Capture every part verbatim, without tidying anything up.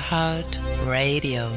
Carhartt Radio.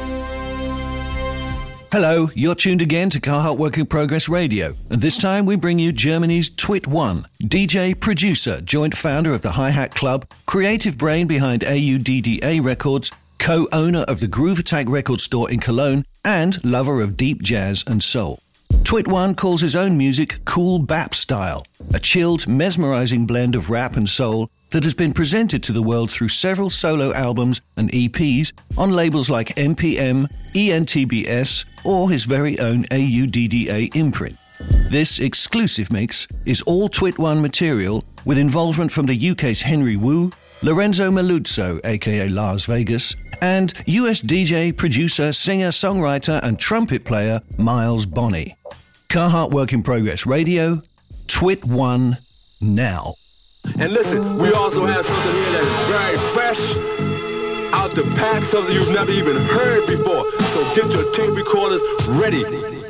Hello, you're tuned again to Carhartt Work in Progress Radio, and this time we bring you Germany's Twit One, D J, producer, joint founder of the Hi-Hat Club, creative brain behind A U D D A Records, co-owner of the Groove Attack record store in Cologne, and lover of deep jazz and soul. Twit One calls his own music cool bap style, a chilled, mesmerizing blend of rap and soul that has been presented to the world through several solo albums and E Ps on labels like M P M, E N T B S, or his very own A U D D A imprint. This exclusive mix is all Twit One material with involvement from the U K's Henry Wu, Lorenzo Maluzzo, aka Las Vegas, and U S D J, producer, singer, songwriter, and trumpet player Miles Bonney. Carhartt Work in Progress Radio, Twit One, now. And listen, we also have something here that is very fresh, out the pack, something you've never even heard before. So get your tape recorders ready.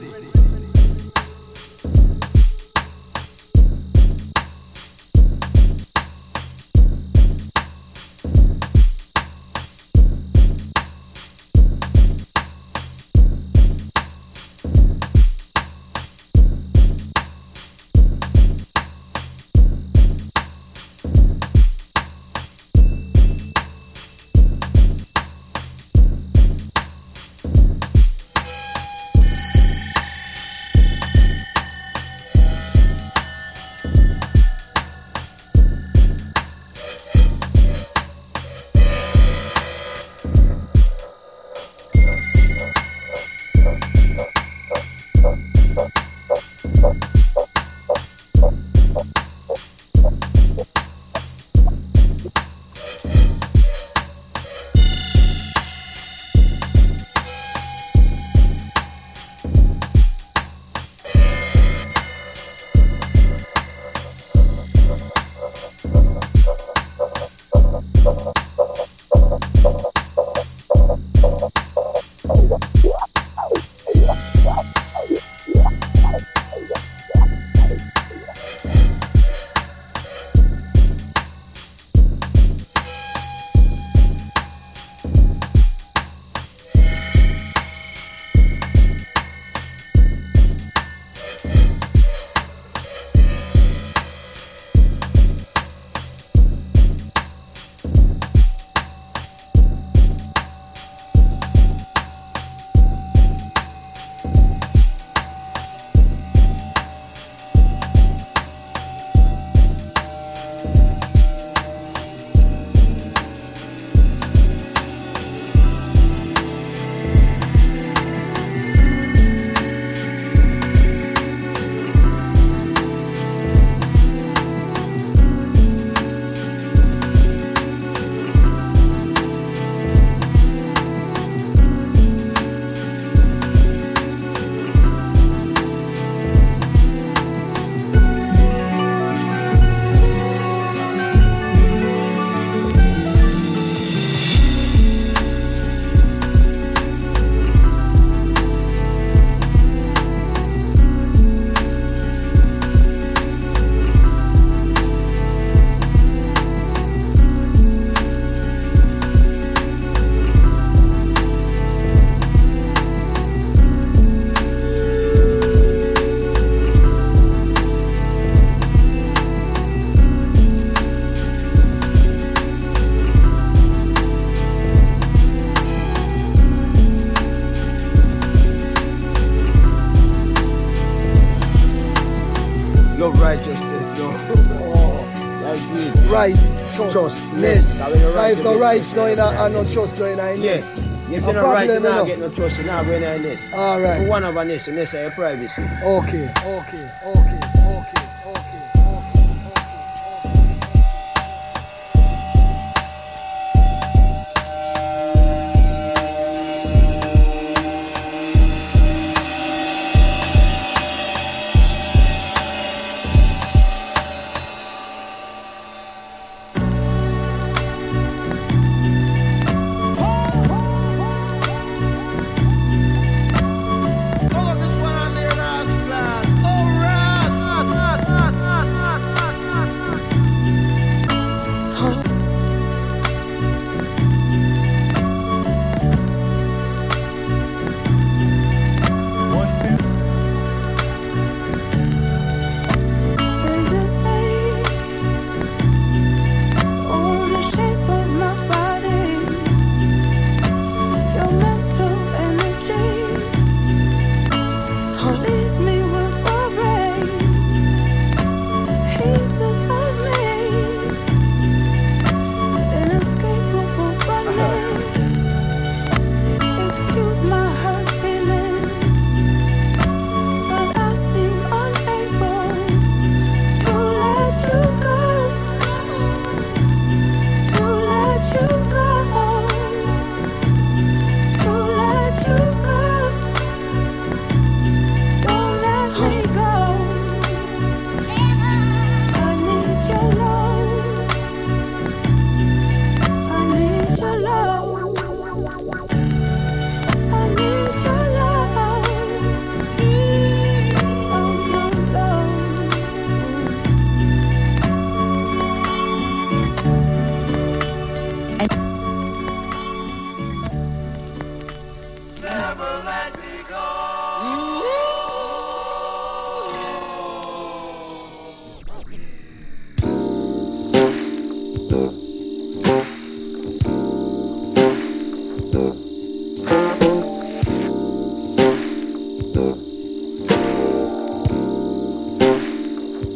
Trustness. Right, no rights, no, and no trust, no, in this. Yeah. If you're not right, you're not getting no trust, you're not going in this. All right. One of our nation, this is your privacy. Okay, okay, okay, okay. Oh, this one on there, Rascal. Oh, Ras.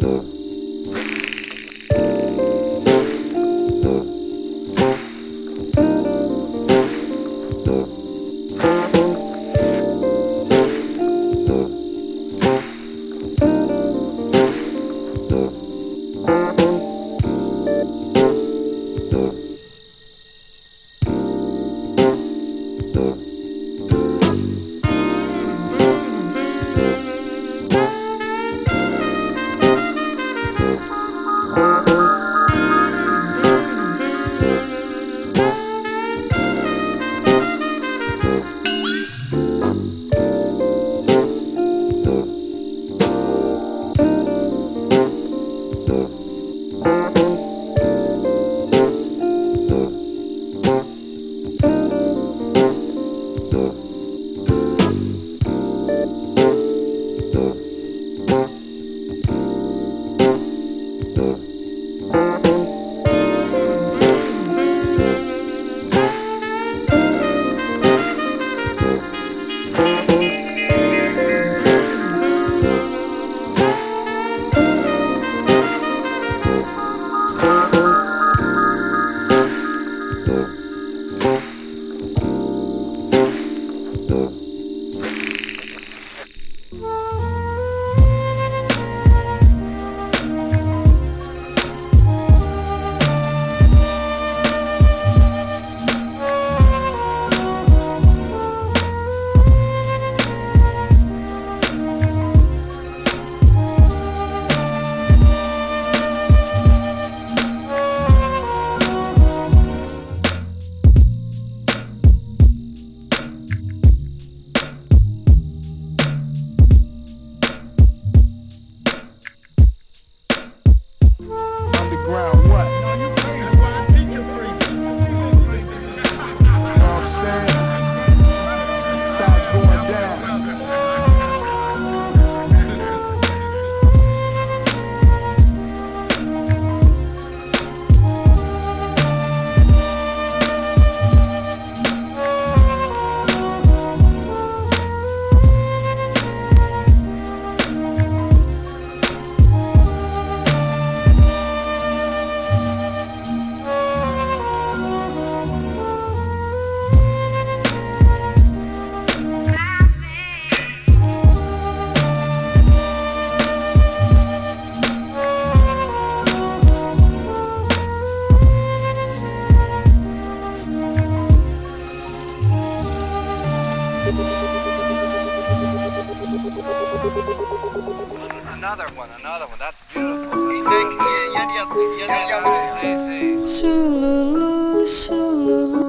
Another one, another one. That's beautiful. Y ya, ya, ya, ya, ya. Sí, sí. Shululu, shululu.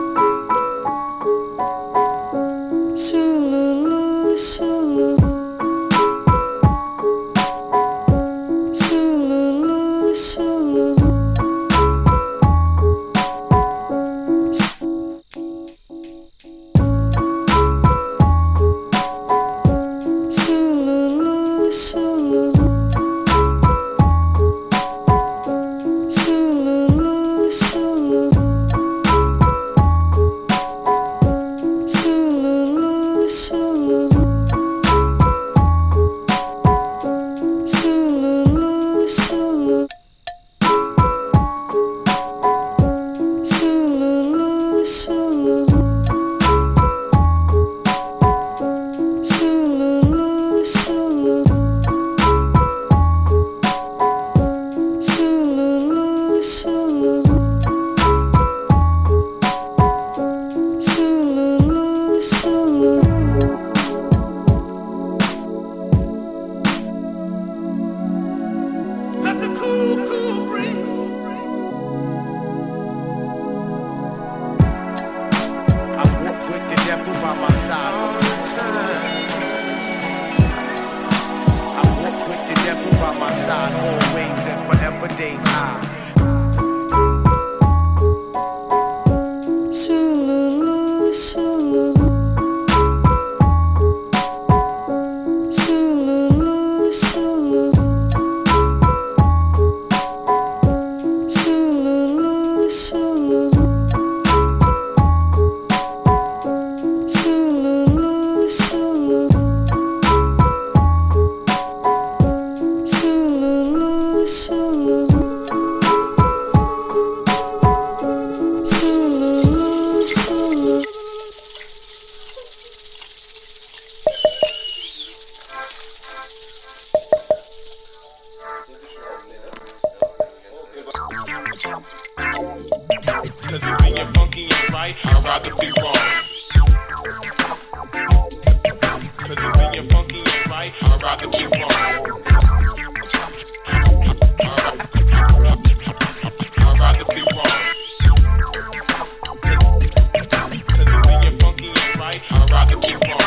Shululu, shululu. Shululu, shululu. Shululu. Cause if being funky ain't right, I'd rather be wrong. Cause if being funky ain't right, I'd rather be wrong. I'd rather be wrong. Cause if being funky ain't right, I'd rather be wrong.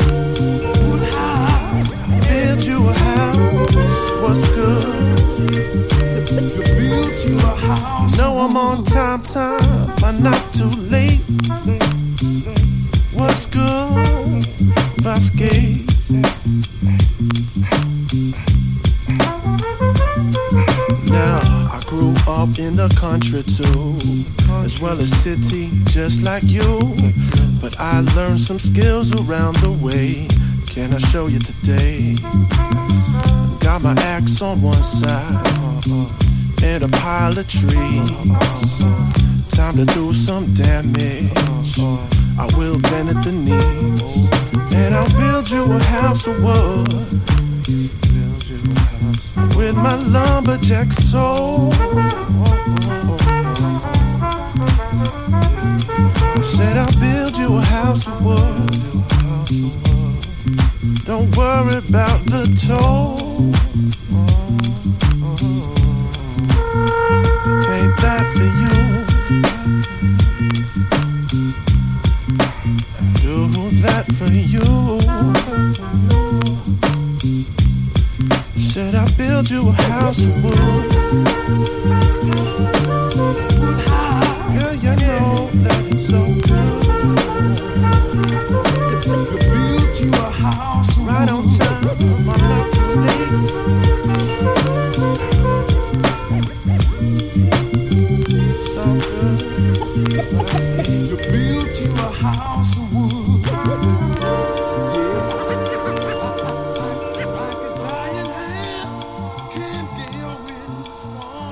Build you a house, what's good? skate. Now I grew up in the country too, as well as city, just like you. But I learned some skills around the way. Can I show you today? Got my axe on one side and a pile of trees. Time to do some damage. I will bend at the knees, and I'll build you a house of wood with my lumberjack soul. Said I'll build you a house of wood. Don't worry about the toll. Ain't that for you? Do that for you. Said I'll build you a house of wood. Girl, you know that it's so good. Build you a house right on time. I'm not too late. So good. You build you a house of wood. Yeah. Like a giant hand can't deal with the storm.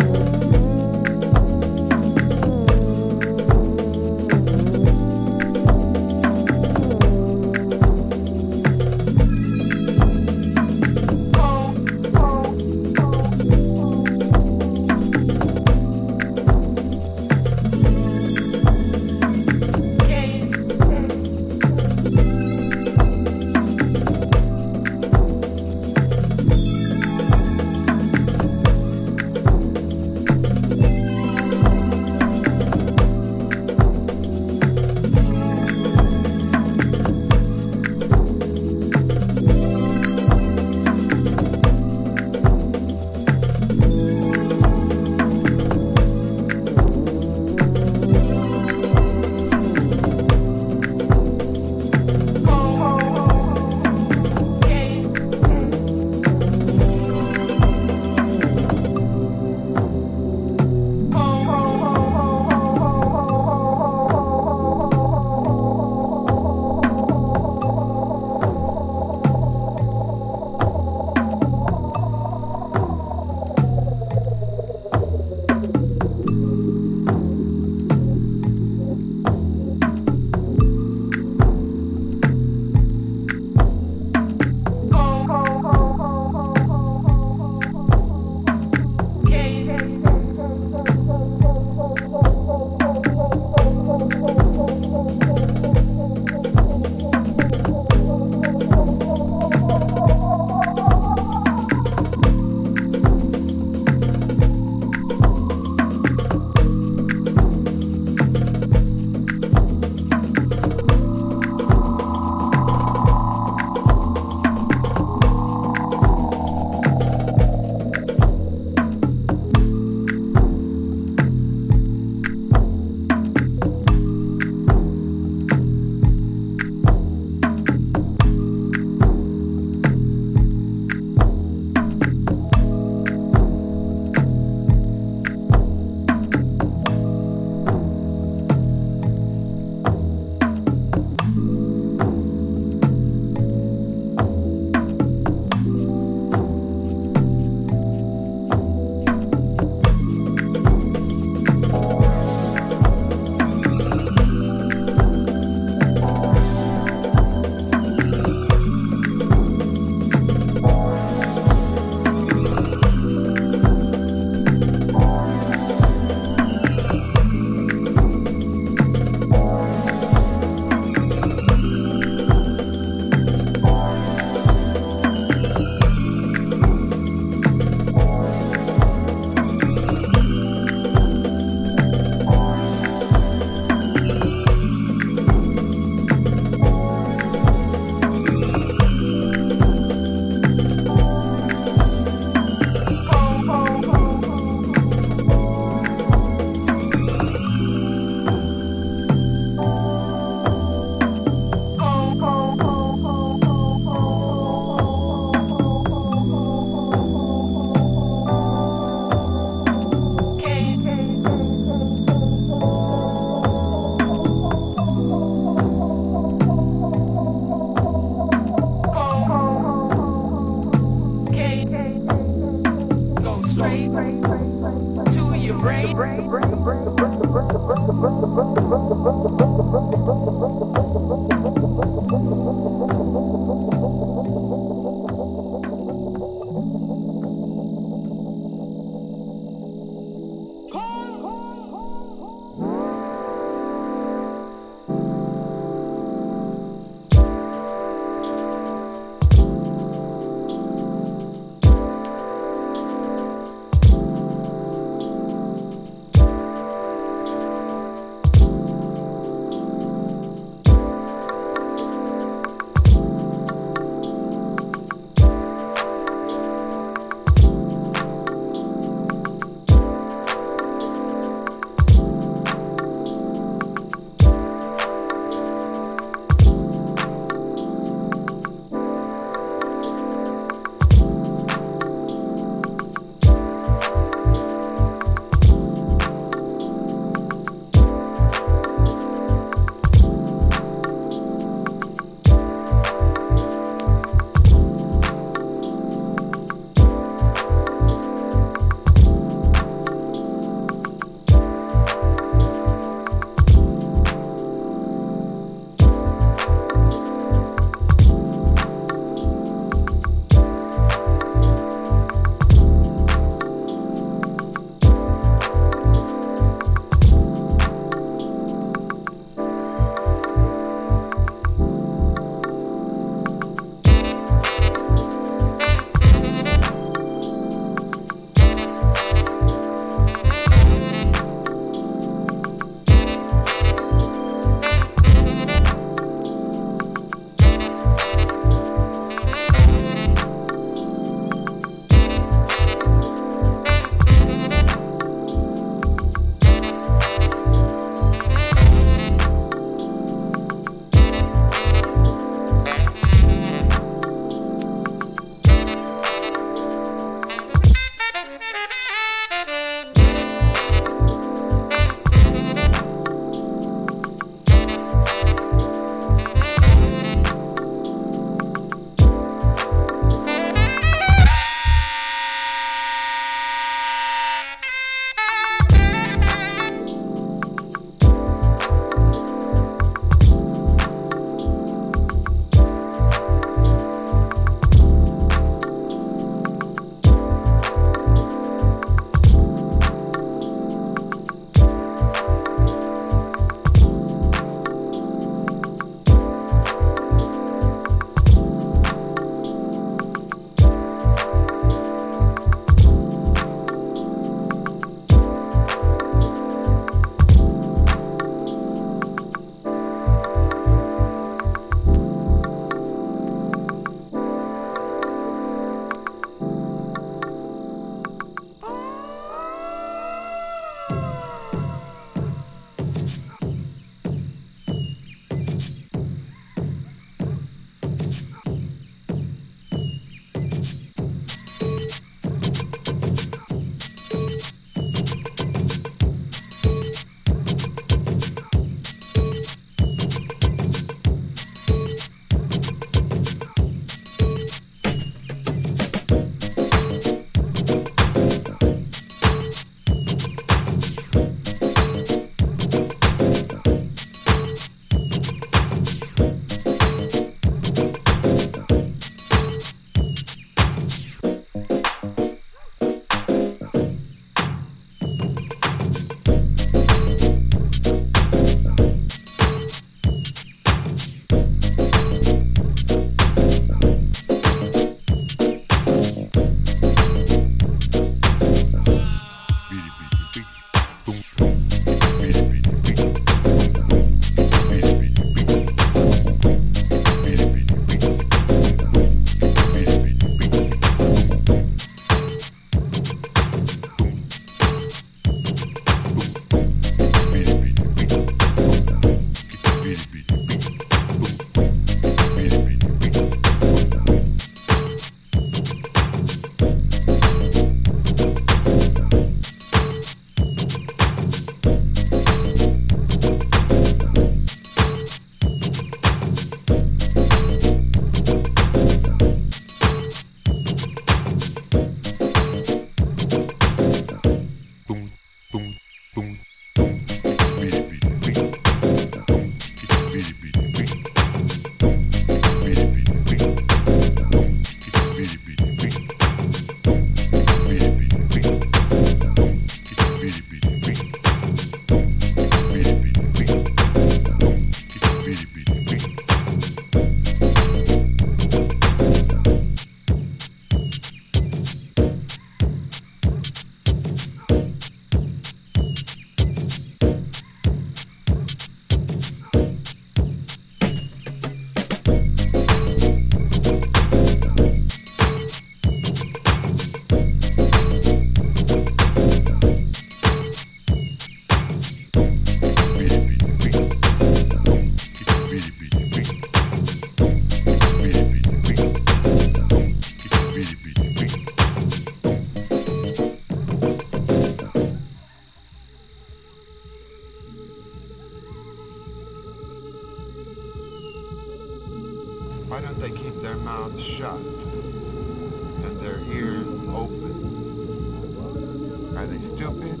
Why don't they keep their mouths shut and their ears open? Are they stupid?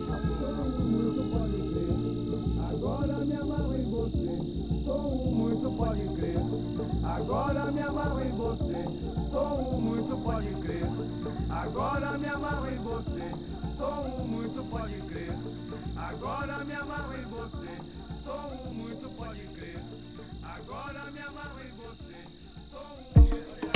Agora me amarro em você, sou um muito pode crer. Agora me amarro em você, sou um muito pode crer. Agora me amarro em você, sou um muito pode crer. Agora me amarro em você, sou um muito pode crer. Agora me amarro em você, sou um muito pode crer.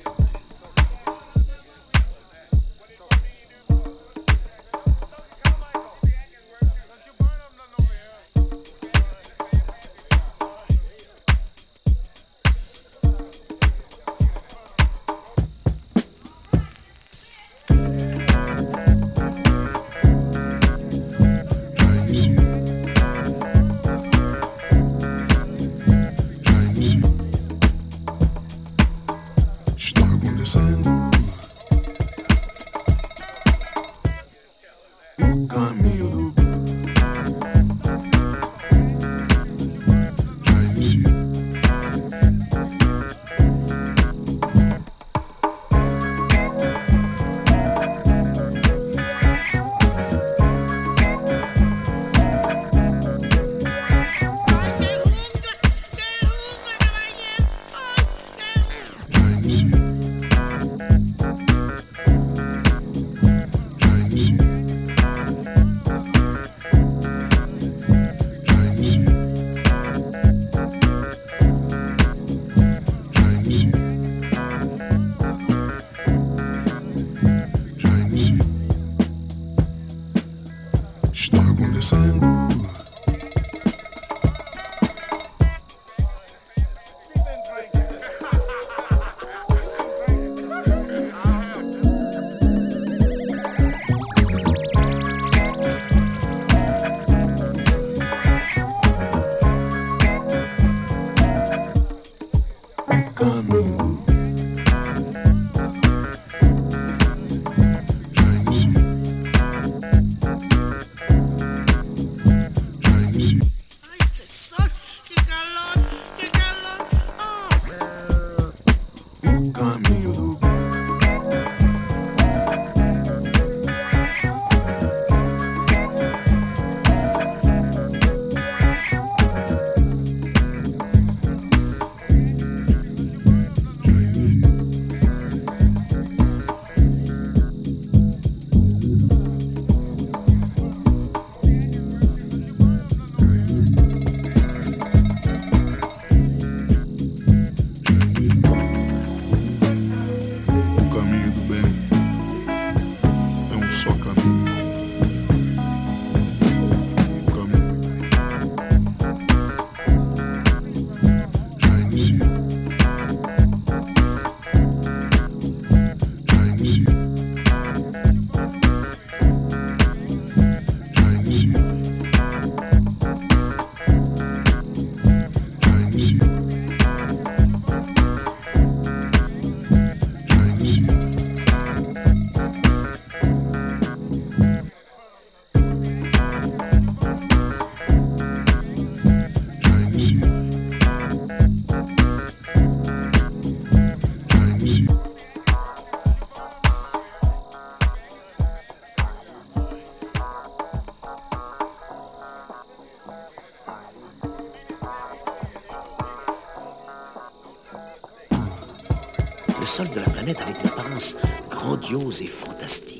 Le sol de la planète avait une apparence grandiose et fantastique.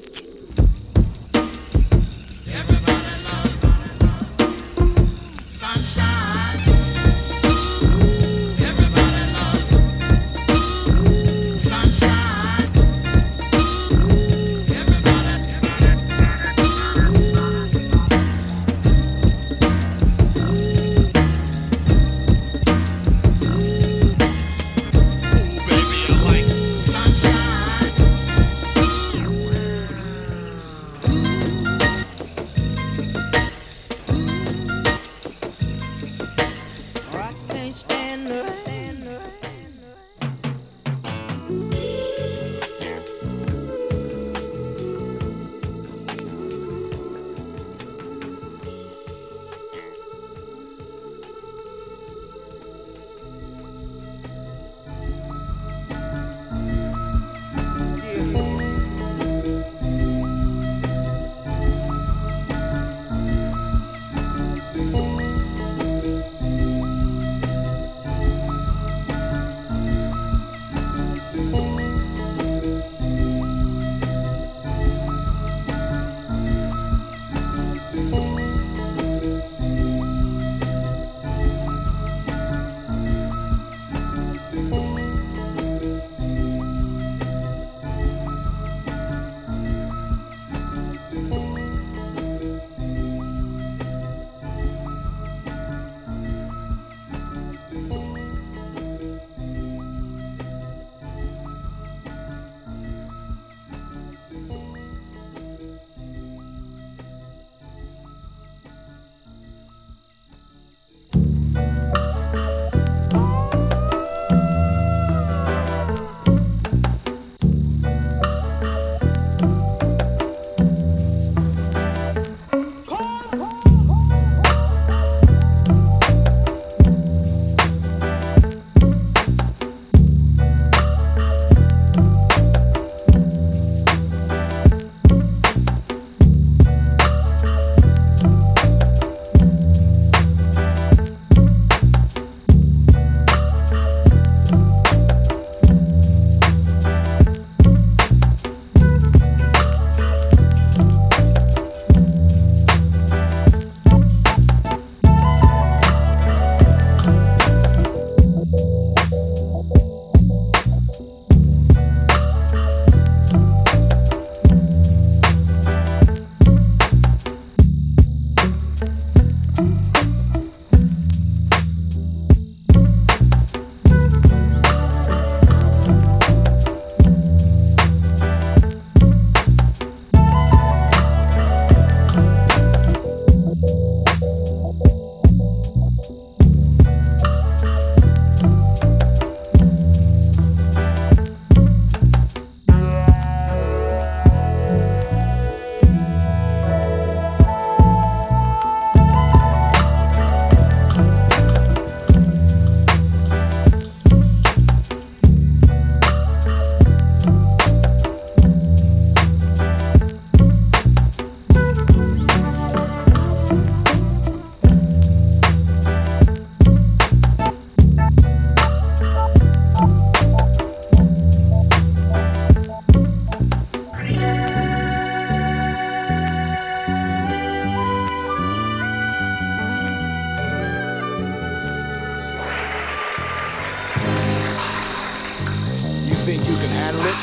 think you can handle it?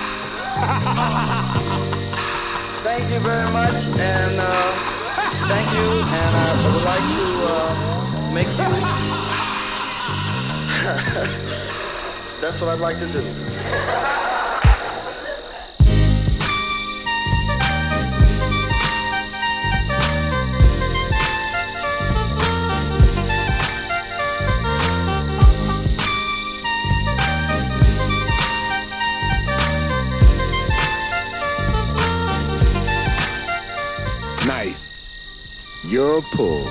Thank you very much, and uh, thank you, and uh, I would like to uh, make you. That's what I'd like to do. Nice. Your pull.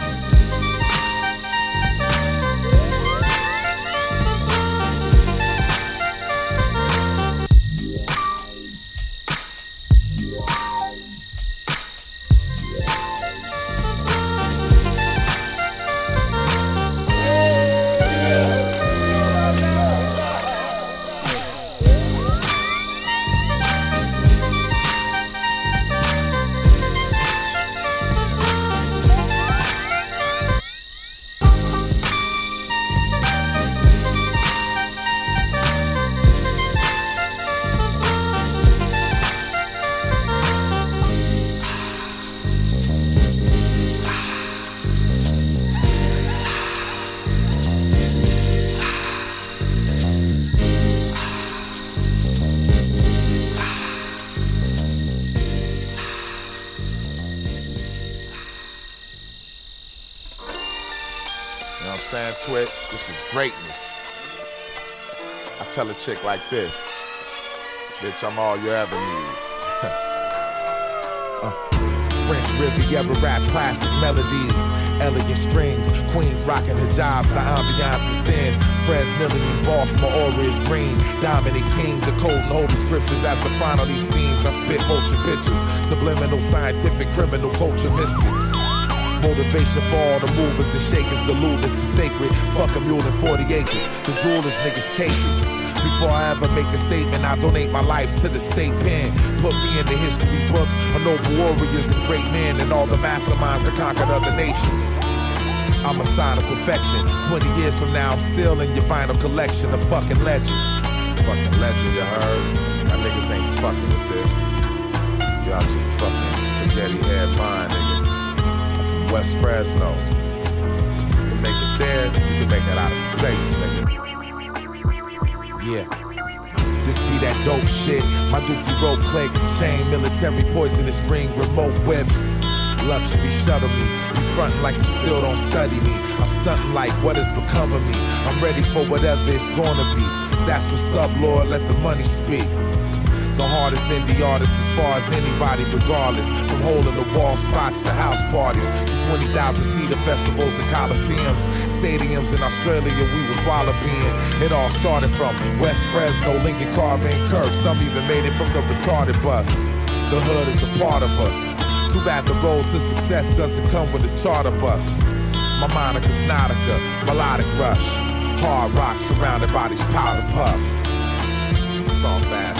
Twit, this is greatness. I tell a chick like this, bitch, I'm all you ever need. uh, French Riviera rap classic melodies, elegant strings, queens rocking hijabs, the ambiance is in. Fresnillian boss, my aura is green. Dominant king, the code and holy scriptures as the final these themes. I spit motion pictures, subliminal scientific criminal culture mystics. Motivation for all the movers and shakers, the looters is sacred. Fuck a mule in forty acres, the jewelers niggas caking. Before I ever make a statement, I donate my life to the state pen. Put me in the history books of noble warriors and great men and all the masterminds that conquered other nations. I'm a sign of perfection. Twenty years from now, I'm still in your vinyl collection, a fucking legend. Fucking legend, you heard? My niggas ain't fucking with this. Y'all just fucking spaghetti head mine, nigga. West Fresno. You can make it there, you can make it out of space, nigga. Yeah. This be that dope shit. My dookie rope click, chain, military poisonous ring, remote whips. Luxury shuttle me. You frontin' like you still don't study me. I'm stunting like what has become of me. I'm ready for whatever it's gonna be. That's what's up, Lord, let the money speak. The hardest indie artist as far as anybody, regardless. From hole in the wall spots to house parties, to twenty thousand seater festivals and coliseums, stadiums in Australia we was wallabying. It all started from West Fresno, Lincoln, Carmen, Kirk. Some even made it from the retarded bus. The hood is a part of us. Too bad the road to success doesn't come with a charter bus. My Monica's Nautica, melodic rush. Hard rock surrounded by these powder puffs. Soft ass.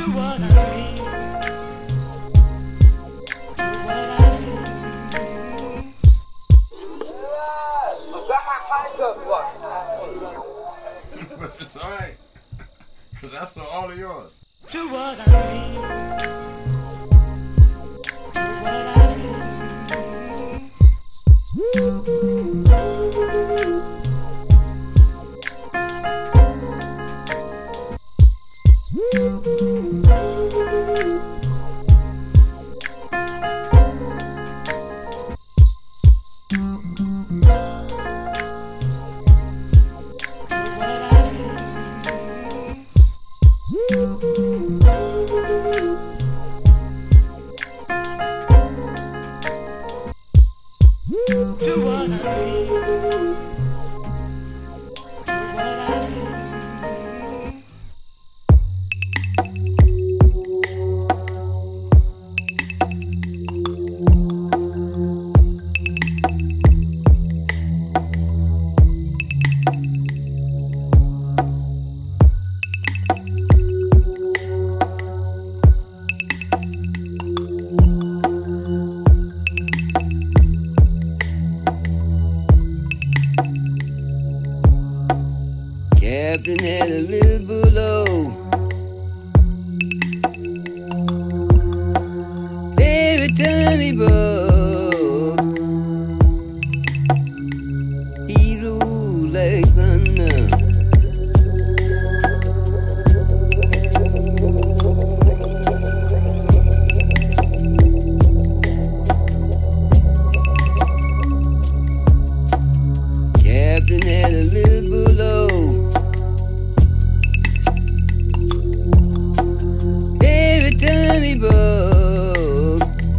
what I mean. But it's alright. Cause that's all of yours. To what I mean. To what I mean. Captain had a little below. Every time he bugged, he ruled like thunder. Captain had a little below. Every time he bugged,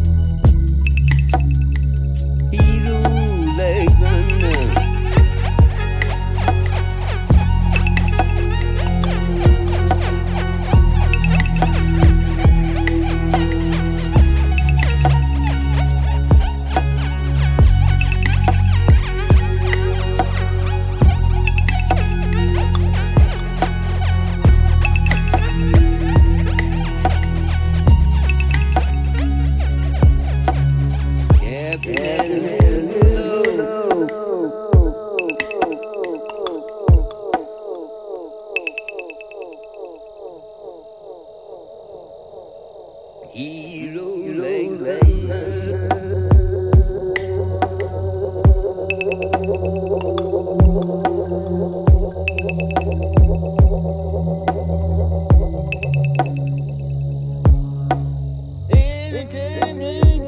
he ruled like thunder. Captain had a little below. He ruled like thunder. Every time he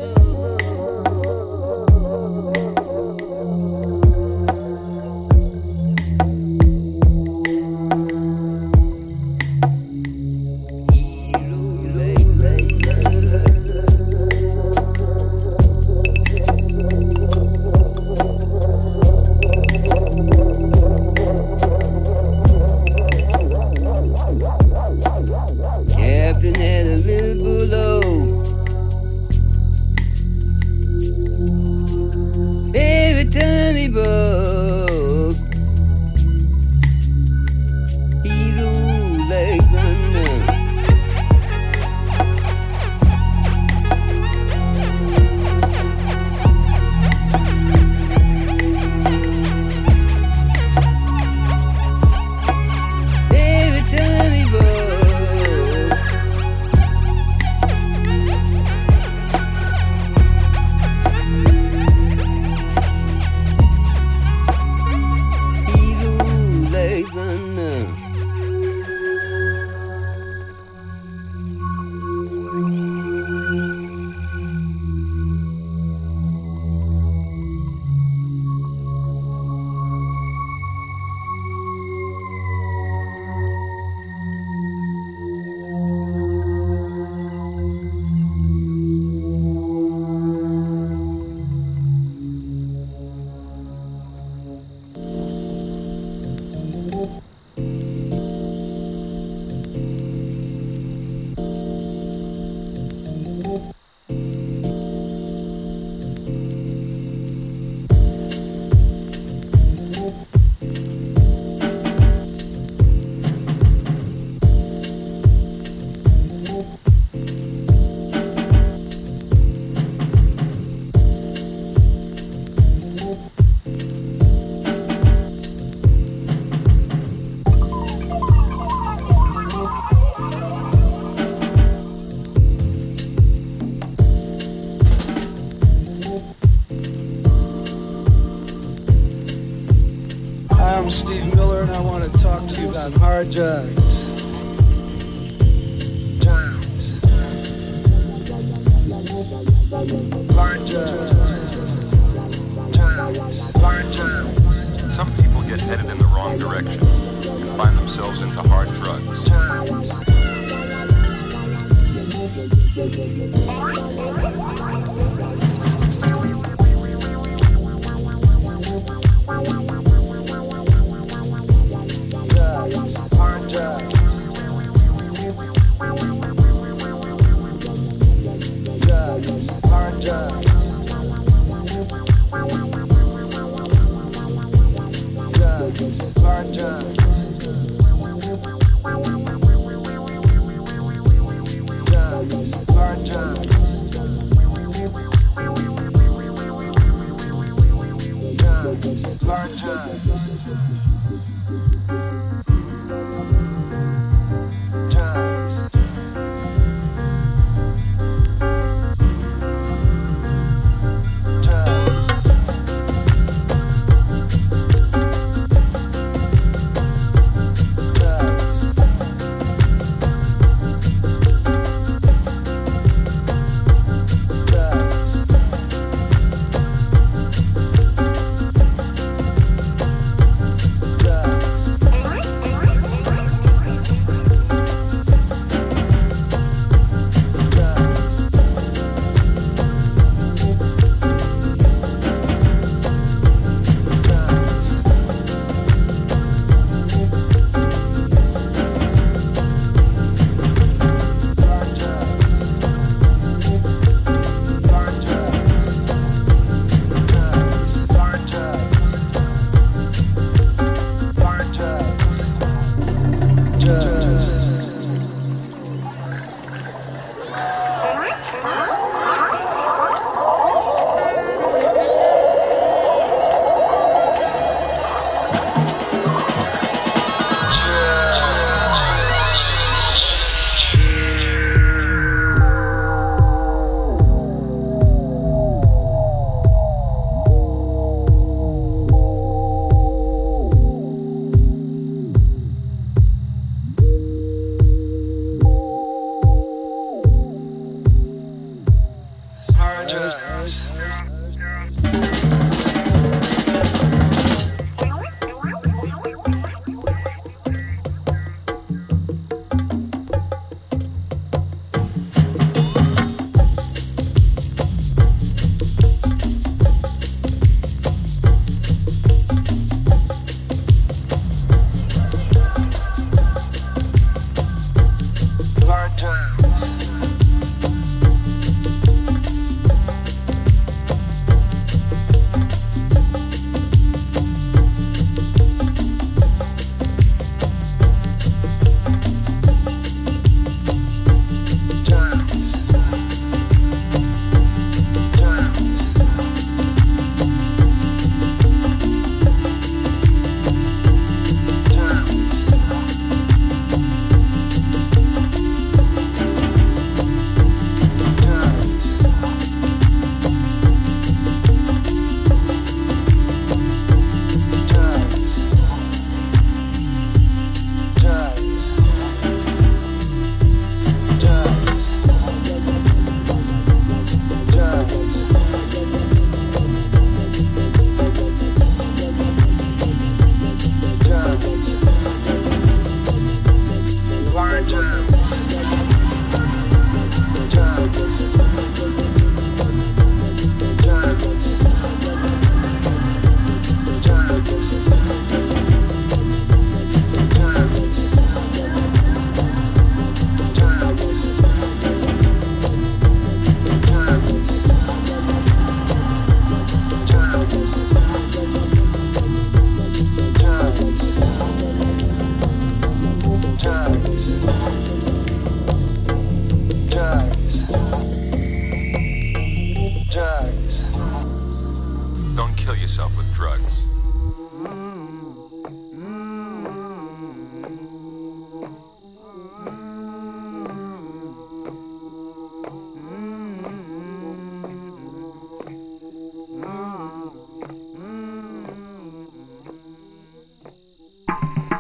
bugged, he ruled like thunder. I want to talk to you about hard drugs. Drugs. Hard drugs. Drugs. Hard drugs. Some people get headed in the wrong direction and find themselves into hard drugs. Drugs. Mm-hmm.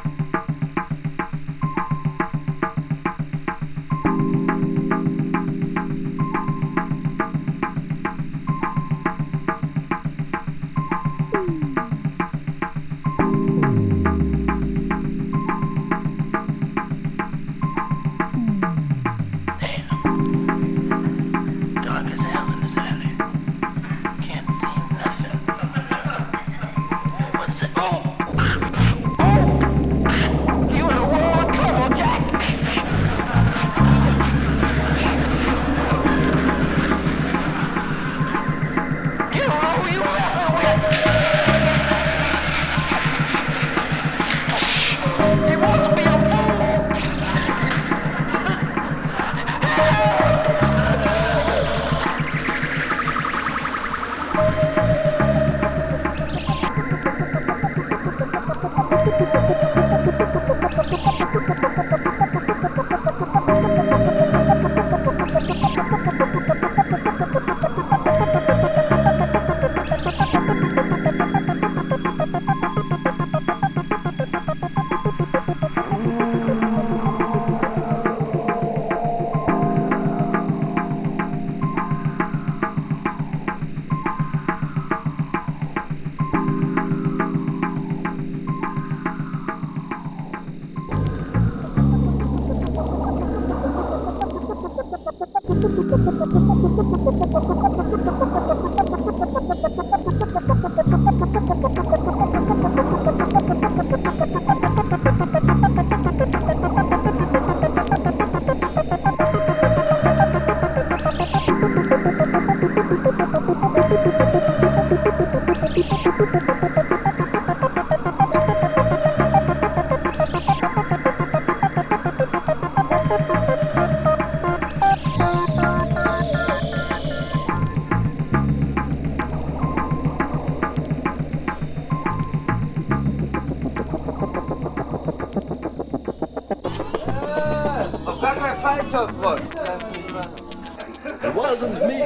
It wasn't me.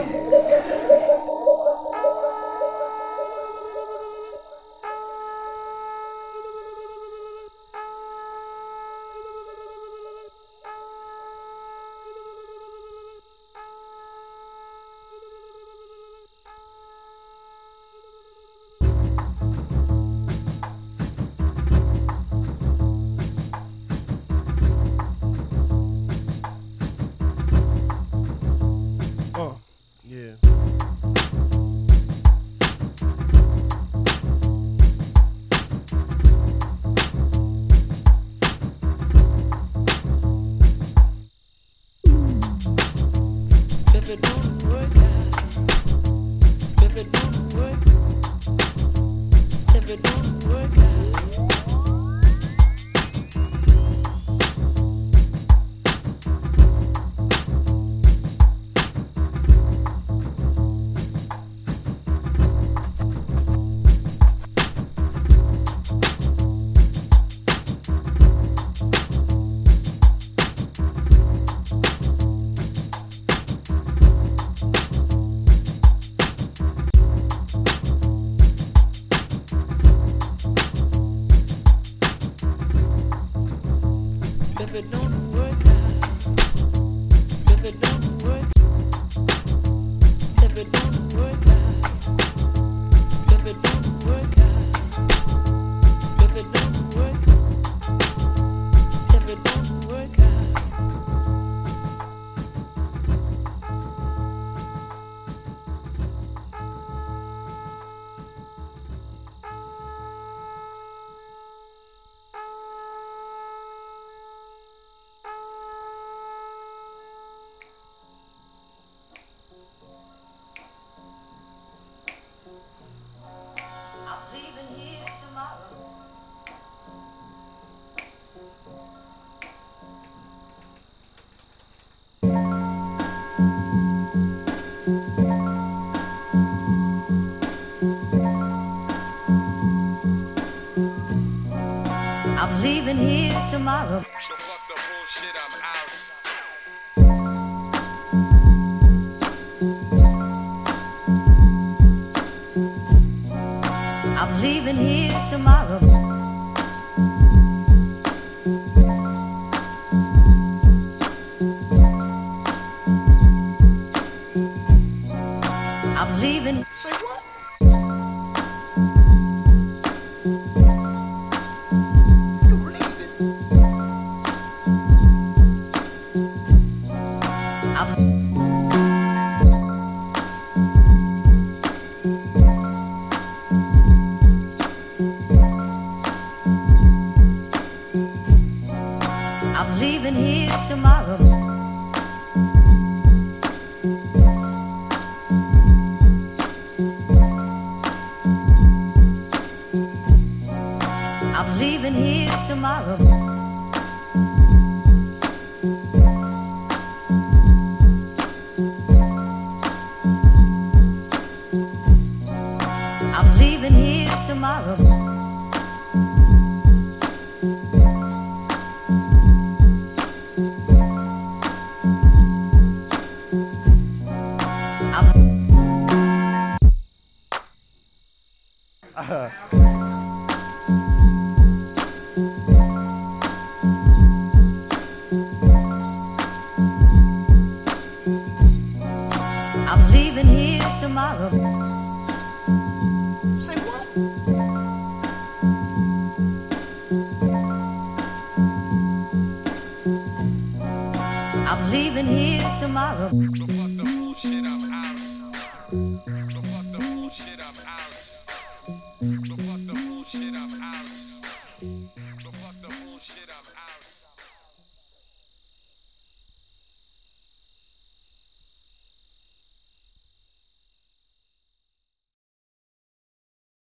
I'm leaving here tomorrow. So fuck the bullshit, I'm out. I'm leaving here tomorrow. I'm leaving. Say what? I'm leaving here tomorrow. leaving here tomorrow. So fuck the bullshit, I'm out. So fuck the bullshit, I'm out. So fuck the bullshit, I'm out.